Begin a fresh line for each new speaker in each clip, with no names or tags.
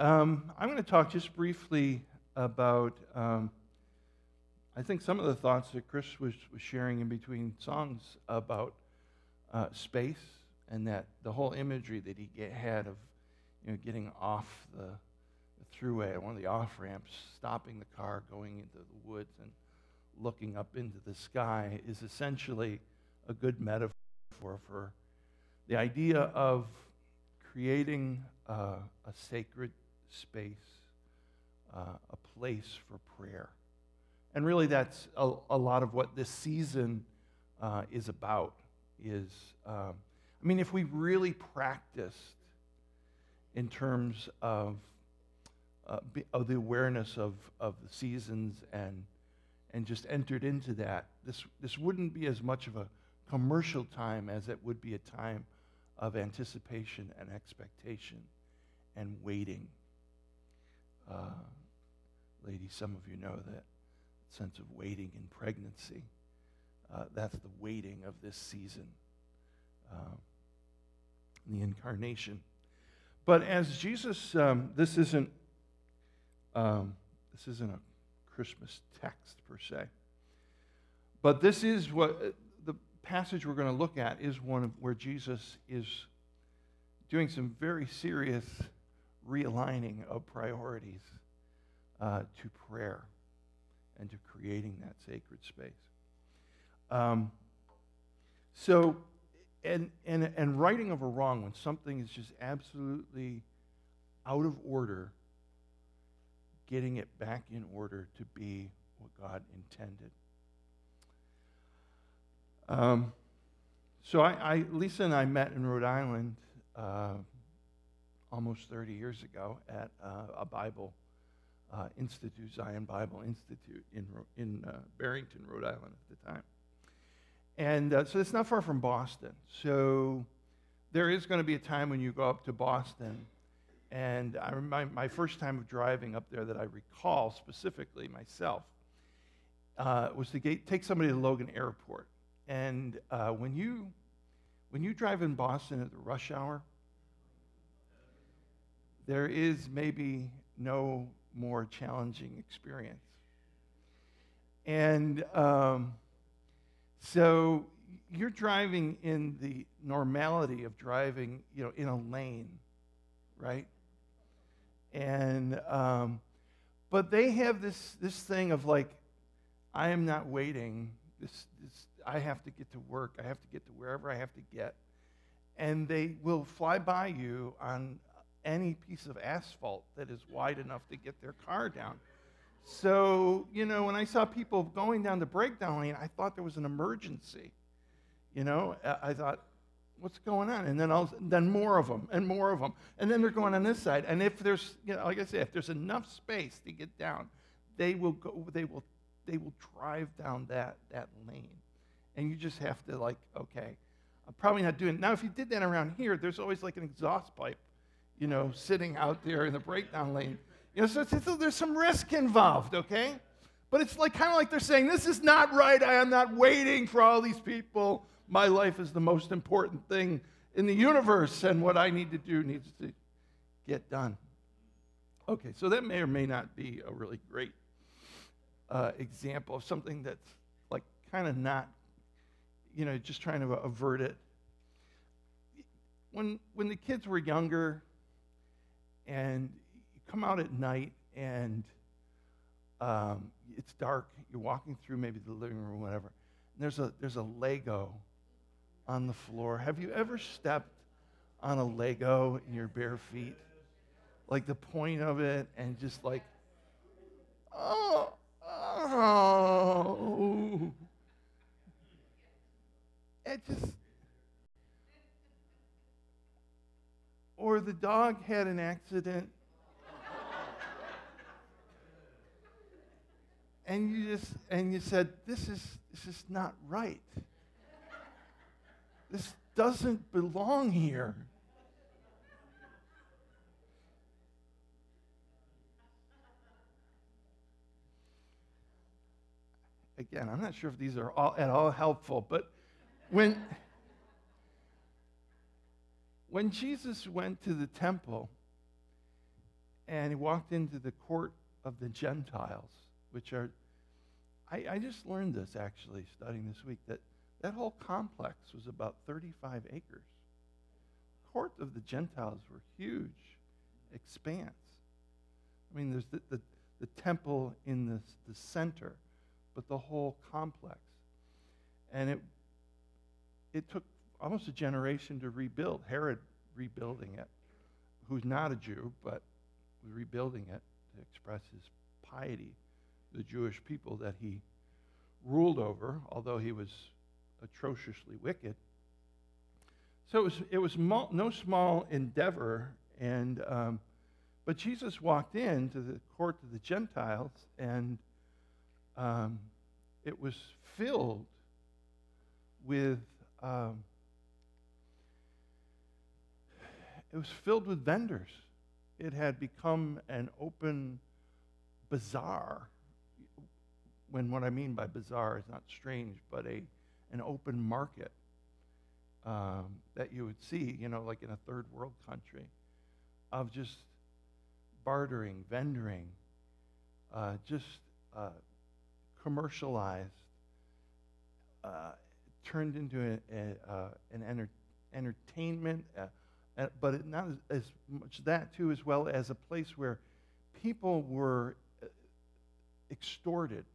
I'm going to talk just briefly about, I think, some of the thoughts that Chris was sharing in between songs about space, and that the whole imagery that he had of, getting off the thruway, one of the off ramps, stopping the car, going into the woods, and looking up into the sky is essentially a good metaphor for the idea of creating a sacred space, a place for prayer. And really that's a lot of what this season is about. If we really practiced in terms of the awareness of the seasons and just entered into that, this wouldn't be as much of a commercial time as it would be a time of anticipation and expectation and waiting. Ladies, some of you know that sense of waiting in pregnancy. That's the waiting of this season, the incarnation. But as Jesus, this isn't a Christmas text per se, but this is what the passage we're going to look at is one of where Jesus is doing some very serious realigning of priorities to prayer and to creating that sacred space. And righting of a wrong, when something is just absolutely out of order, getting it back in order to be what God intended. Lisa and I met in Rhode Island almost 30 years ago at a Bible Institute, Zion Bible Institute in Barrington, Rhode Island at the time. And so it's not far from Boston. So there is going to be a time when you go up to Boston. And I remember my first time of driving up there that I recall specifically myself was to take somebody to Logan Airport. And when you drive in Boston at the rush hour, there is maybe no more challenging experience. And so you're driving in the normality of driving, in a lane, right? And but they have this thing of like, I am not waiting. This I have to get to work. I have to get to wherever I have to get, and they will fly by you on any piece of asphalt that is wide enough to get their car down. So, when I saw people going down the breakdown lane, I thought there was an emergency. I thought, what's going on? And then more of them, and more of them. And then they're going on this side. And if there's, like I said, if there's enough space to get down, they will drive down that lane. And you just have to okay, I'm probably not doing it. Now, if you did that around here, there's always like an exhaust pipe, sitting out there in the breakdown lane. So there's some risk involved, okay? But it's kind of like they're saying, this is not right. I am not waiting for all these people. My life is the most important thing in the universe, and what I need to do needs to get done. Okay, so that may or may not be a really great example of something that's kind of not, just trying to avert it. When the kids were younger, and you come out at night, and it's dark, you're walking through maybe the living room or whatever, and there's a Lego on the floor. Have you ever stepped on a Lego in your bare feet? Like the point of it, and just oh. It just, or the dog had an accident, and you said, this is not right. This doesn't belong here. Again, I'm not sure if these are at all helpful, but when Jesus went to the temple, and and he walked into the court of the Gentiles, which are, I just learned this actually studying this week, that whole complex was about 35 acres. Court of the Gentiles were huge expanse. I mean, there's the temple in the center, but the whole complex. And it took almost a generation to rebuild. Herod rebuilding it, who's not a Jew, but was rebuilding it to express his piety, the Jewish people that he ruled over, although he was atrociously wicked. So it was no small endeavor, and but Jesus walked into the court of the Gentiles, and it was filled with vendors. It had become an open bazaar. When what I mean by bazaar is not strange, but an open market that you would see, like in a third world country, of just bartering, vendoring, commercialized, turned into an entertainment, but not as much that too, as well as a place where people were extorted.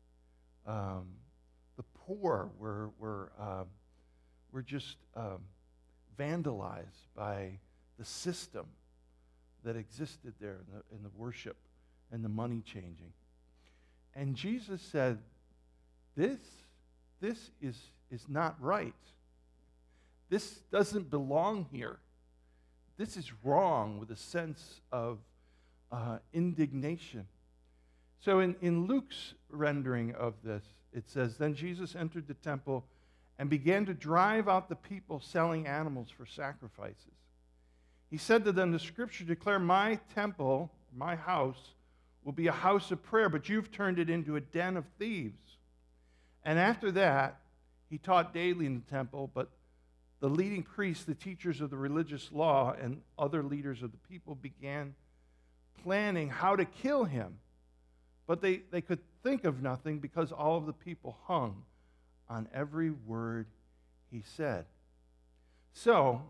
The poor were just vandalized by the system that existed there in the worship and the money changing. And Jesus said, this is not right. This doesn't belong here. This is wrong, with a sense of indignation. So in Luke's rendering of this, it says, "Then Jesus entered the temple and began to drive out the people selling animals for sacrifices. He said to them, 'The scripture declare my temple, my house, will be a house of prayer, but you've turned it into a den of thieves.' And after that, he taught daily in the temple, but the leading priests, the teachers of the religious law, and other leaders of the people began planning how to kill him. But they could think of nothing because all of the people hung on every word he said." So,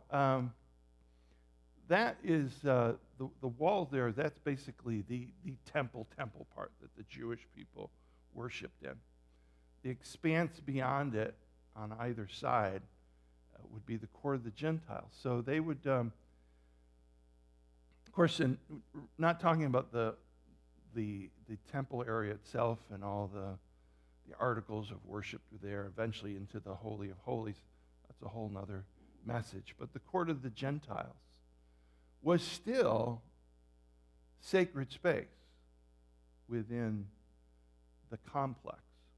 that is the wall there. That's basically the temple part that the Jewish people worshipped in. The expanse beyond it on either side would be the court of the Gentiles. So they would, of course, not talking about the temple area itself and all the articles of worship there, eventually into the Holy of Holies. That's a whole other message. But the court of the Gentiles was still sacred space within the complex.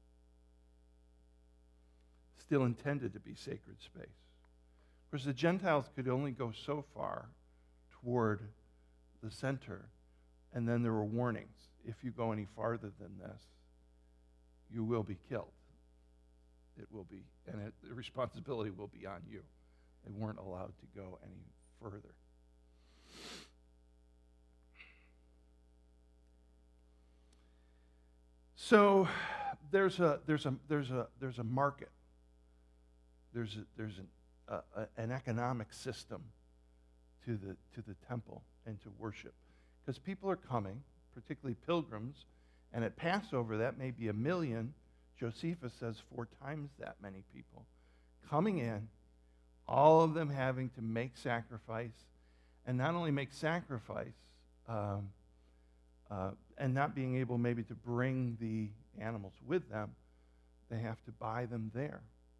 Still intended to be sacred space. Of course, the Gentiles could only go so far toward the center, and then there were warnings. If you go any farther than this, you will be killed. It will be, and the responsibility will be on you. They weren't allowed to go any further. So there's a market. There's an economic system to the temple and to worship, because people are coming, particularly pilgrims, and at Passover that may be 1 million. Josephus says 4 times that many people coming in, all of them having to make sacrifice, and not only make sacrifice, and not being able maybe to bring the animals with them, they have to buy them there.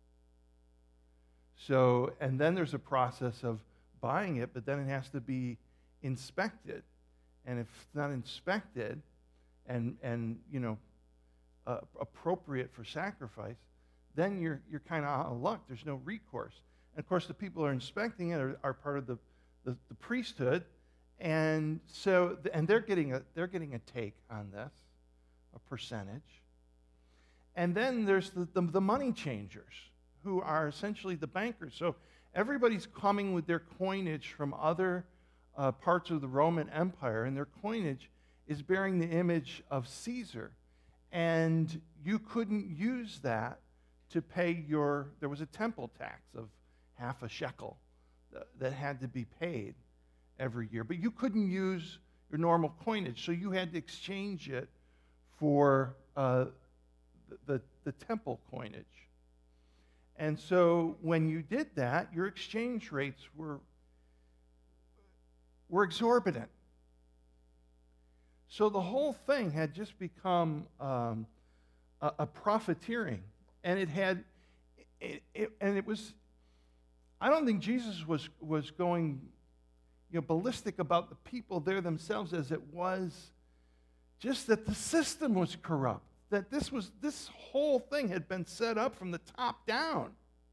So, and then there's a process of buying it, but then it has to be inspected. And if it's not inspected and appropriate for sacrifice, then you're kind of out of luck. There's no recourse. And of course, the people who are inspecting it are part of the priesthood, and so they're getting a take on this, a percentage. And then there's the money changers, who are essentially the bankers. So everybody's coming with their coinage from other parts of the Roman Empire, and their coinage is bearing the image of Caesar. And you couldn't use that to pay there was a temple tax of half a shekel that had to be paid every year. But you couldn't use your normal coinage, so you had to exchange it for the temple coinage. And so when you did that, your exchange rates were exorbitant. So the whole thing had just become a profiteering, and it was. I don't think Jesus was going, ballistic about the people there themselves, as it was just that the system was corrupt. That this whole thing had been set up from the top down,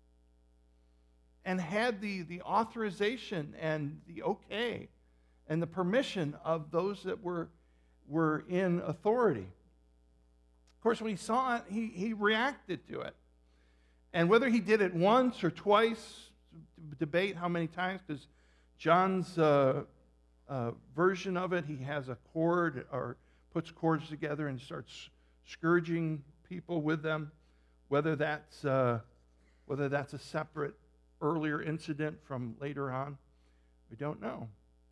and had the authorization and the okay and the permission of those that were in authority. Of course, when he saw it, he reacted to it. And whether he did it once or twice, debate how many times, because John's version of it, he has a cord or puts cords together and starts scourging people with them. Whether that's a separate earlier incident from later on, we don't know.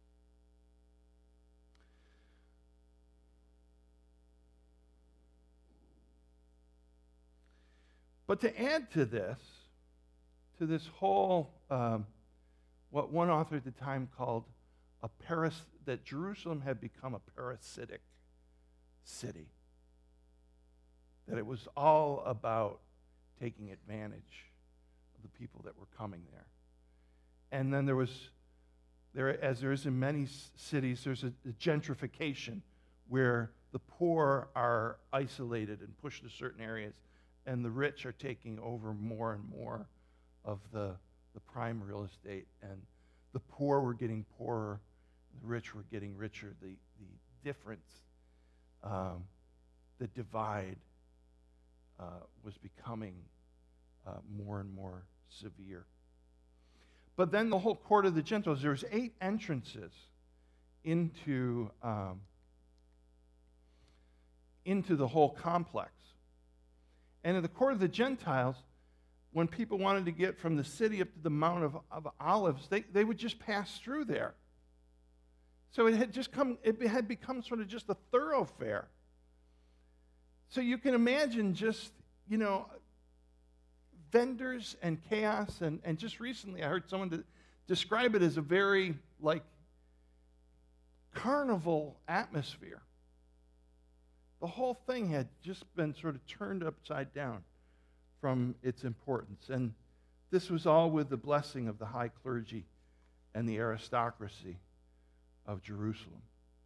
But to add to this whole, what one author at the time called that Jerusalem had become a parasitic city. That it was all about taking advantage of the people that were coming there. And then as there is in many cities, there's a gentrification where the poor are isolated and pushed to certain areas, and the rich are taking over more and more of the prime real estate, and the poor were getting poorer, the rich were getting richer. The difference, the divide was becoming more and more severe. But then the whole court of the Gentiles, there's 8 entrances into the whole complex. And in the court of the Gentiles, when people wanted to get from the city up to the Mount of Olives, they would just pass through there. So it had become sort of just a thoroughfare. So you can imagine just, vendors and chaos, and just recently I heard someone describe it as a very, carnival atmosphere. The whole thing had just been sort of turned upside down from its importance. And this was all with the blessing of the high clergy and the aristocracy of Jerusalem.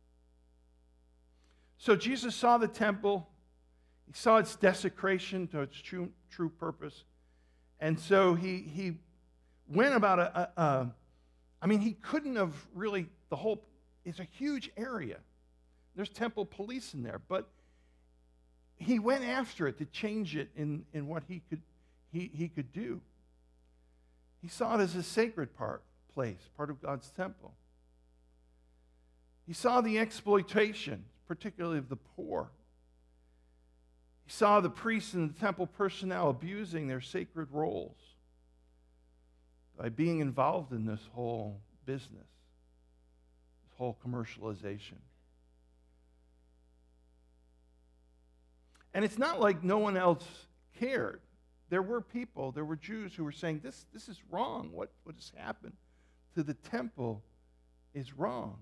So Jesus saw the temple. He saw its desecration to its true purpose. And so he went about he couldn't have really, it's a huge area. There's temple police in there, but he went after it to change it in what he could do. He saw it as a sacred place, part of God's temple. He saw the exploitation, particularly of the poor. He saw the priests and the temple personnel abusing their sacred roles by being involved in this whole business, this whole commercialization. And it's not like no one else cared. There were Jews who were saying, this is wrong. What has happened to the temple is wrong.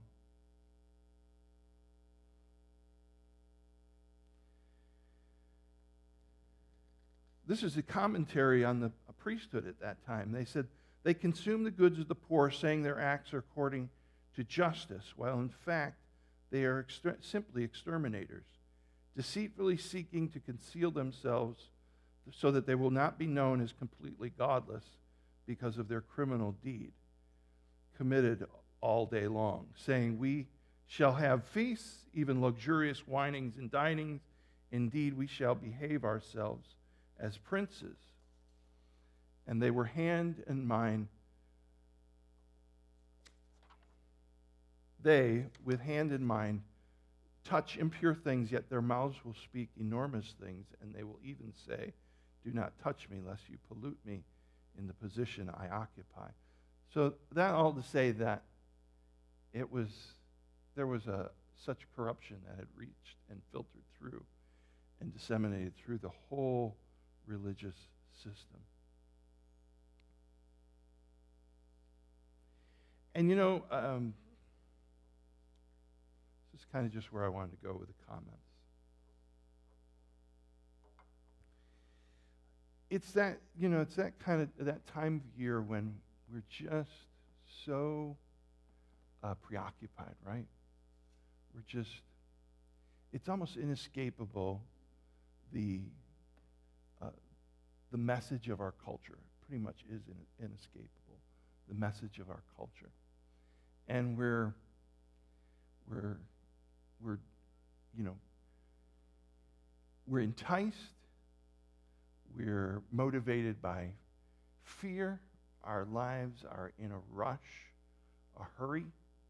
This is a commentary on the priesthood at that time. They said, they consume the goods of the poor, saying their acts are according to justice, while in fact they are simply exterminators, deceitfully seeking to conceal themselves so that they will not be known as completely godless because of their criminal deed committed all day long, saying, we shall have feasts, even luxurious winings and dinings. Indeed, we shall behave ourselves as princes. And they were hand and mind they, with hand in mind, touch impure things, yet their mouths will speak enormous things, and they will even say, do not touch me, lest you pollute me in the position I occupy. So that all to say that there was such corruption that had reached and filtered through and disseminated through the whole religious system. And this is kind of just where I wanted to go with the comments. It's that kind of that time of year when we're just so preoccupied, right? It's almost inescapable, the message of our culture. Pretty much is inescapable, the message of our culture. And we're enticed, we're motivated by fear, our lives are in a rush, a hurry,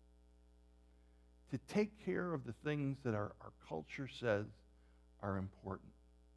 to take care of the things that our culture says are important.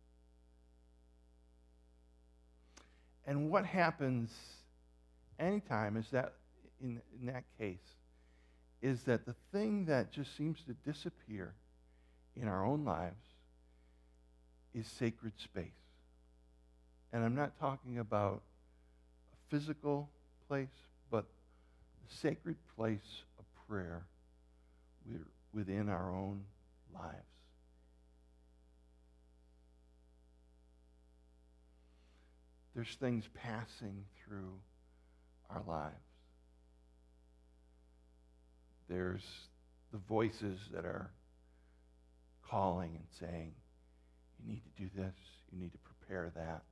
And what happens anytime is that, in that case, is that the thing that just seems to disappear in our own lives is sacred space. And I'm not talking about a physical place, but the sacred place of prayer within our own lives. There's things passing through our lives. There's the voices that are calling and saying, you need to do this, you need to prepare that,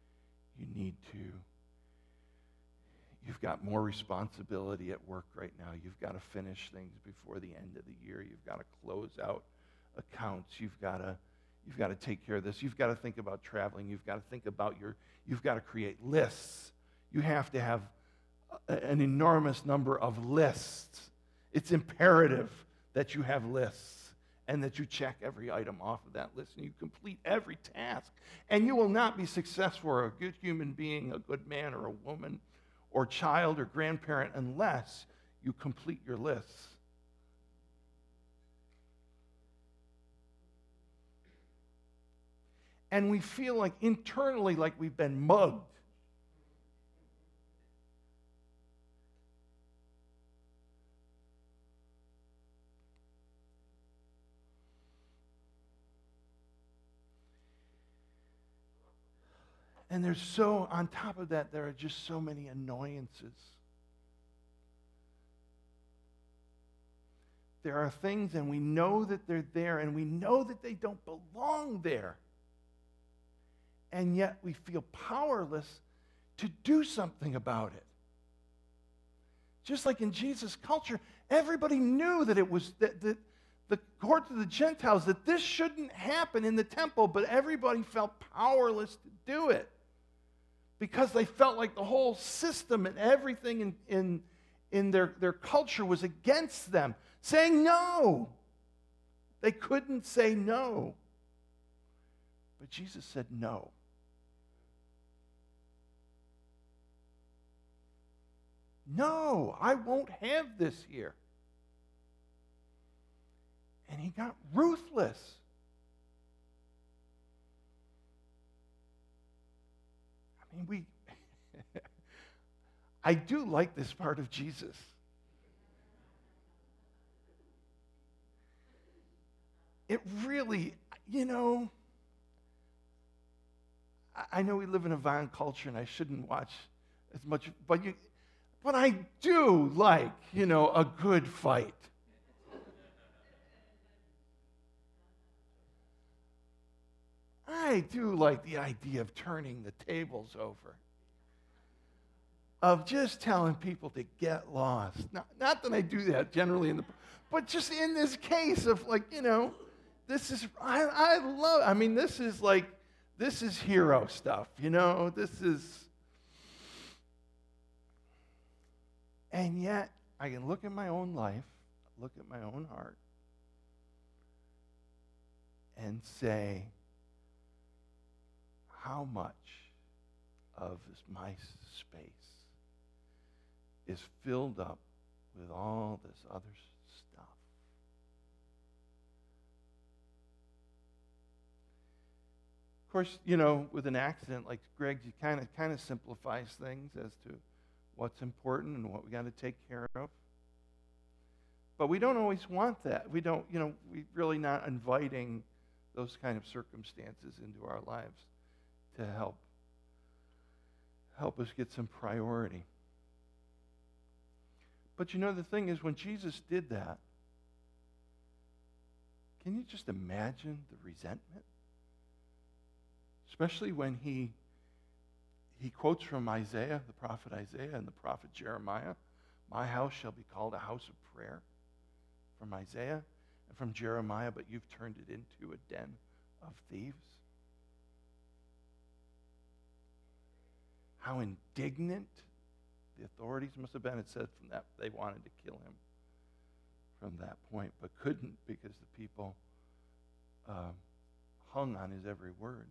you've got more responsibility at work right now, you've got to finish things before the end of the year, you've got to close out accounts, you've got to take care of this, you've got to think about traveling, you've got to think about you've got to create lists. You have to have an enormous number of lists. It's imperative that you have lists and that you check every item off of that list and you complete every task. And you will not be successful or a good human being, a good man or a woman or child or grandparent unless you complete your lists. And we feel like internally like we've been mugged. And on top of that, there are just so many annoyances. There are things, and we know that they're there, and we know that they don't belong there. And yet we feel powerless to do something about it. Just like in Jesus' culture, everybody knew that it was the court of the Gentiles, that this shouldn't happen in the temple, but everybody felt powerless to do it because they felt like the whole system and everything in their culture was against them, saying no. They couldn't say no. But Jesus said no. No, I won't have this here. And he got ruthless. I mean, I do like this part of Jesus. It really, I know we live in a violent culture and I shouldn't watch as much, but I do like, a good fight. I do like the idea of turning the tables over, of just telling people to get lost. Not that I do that generally, but just in this case of this is, I love, this is hero stuff, and yet I can look at my own life look at my own heart and say, how much of my space is filled up with all this other stuff? Of course, with an accident like Greg's, you kind of simplifies things as to what's important and what we got to take care of. But we don't always want that. We don't, we're really not inviting those kind of circumstances into our lives to help us get some priority. But the thing is, when Jesus did that, can you just imagine the resentment? Especially when he quotes from Isaiah, the prophet Isaiah and the prophet Jeremiah, my house shall be called a house of prayer, from Isaiah, and from Jeremiah, but you've turned it into a den of thieves. How indignant the authorities must have been. It said from that they wanted to kill him from that point, but couldn't because the people hung on his every word.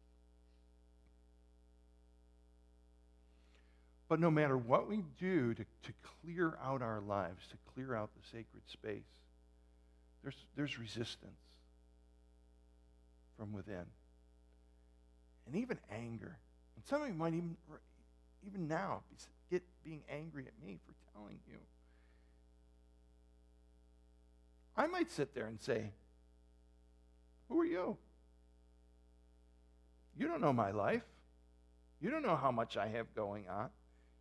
But no matter what we do to clear out our lives, to clear out the sacred space, there's resistance from within. And even anger. And some of you might even now get being angry at me for telling you. I might sit there and say, who are you? You don't know my life. You don't know how much I have going on.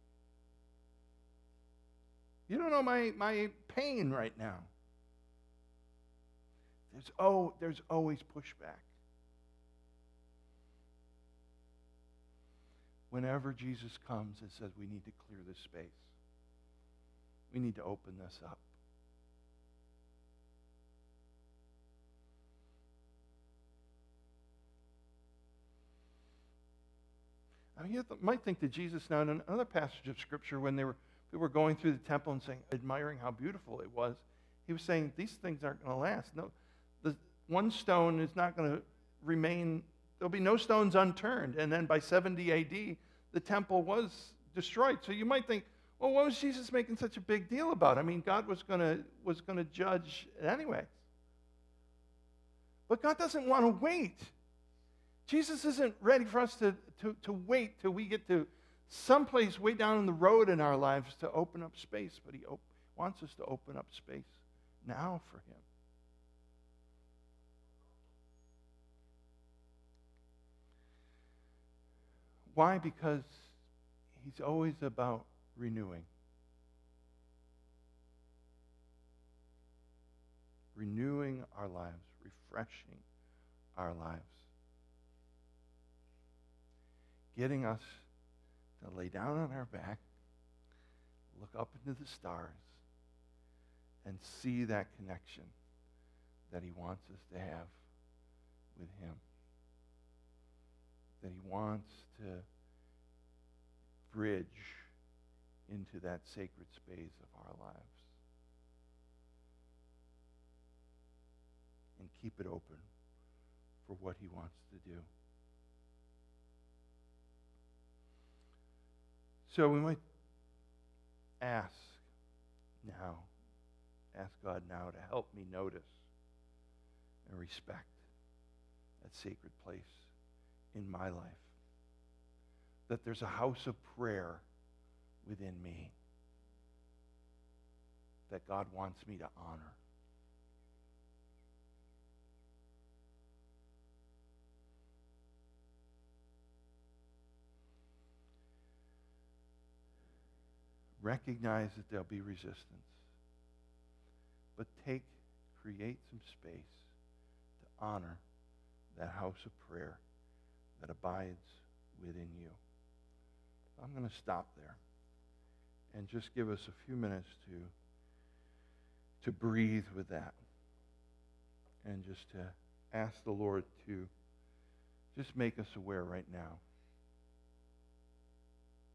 You don't know my pain right now. There's always pushback. Whenever Jesus comes and says we need to clear this space, we need to open this up. I mean, you might think that Jesus, now in another passage of Scripture, when they were going through the temple and saying, admiring how beautiful it was, he was saying, these things aren't going to last. No, the one stone is not going to remain, there'll be no stones unturned. And then by 70 AD, the temple was destroyed. So you might think, well, what was Jesus making such a big deal about? I mean, God was going to judge anyway. But God doesn't want to wait. Jesus isn't ready for us to wait till we get to someplace way down the road in our lives to open up space, but he wants us to open up space now for him. Why? Because he's always about renewing. Renewing our lives, refreshing our lives. Getting us to lay down on our back, look up into the stars, and see that connection that he wants us to have with him. That he wants to bridge into that sacred space of our lives. And keep it open for what he wants to do. So we might ask God now to help me notice and respect that sacred place in my life. That there's a house of prayer within me that God wants me to honor. Recognize that there'll be resistance. But create some space to honor that house of prayer that abides within you. I'm going to stop there and just give us a few minutes to breathe with that and just to ask the Lord to just make us aware right now